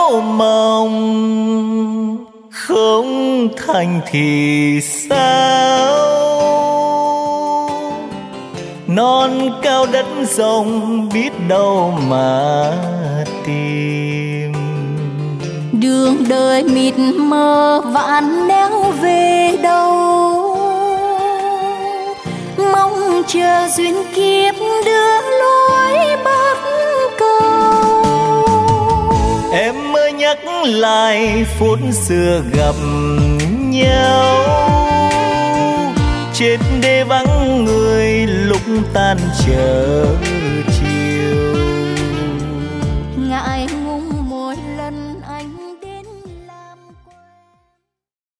mộng không thành thì sao, non cao đất rộng biết đâu mà tìm. Đường đời mịt mờ vạn nẻo về đâu, mong chờ duyên kiếp đưa lối bắt cầu. Em mới nhắc lại phút xưa gặp nhau, trên đê vắng người lúc tan trở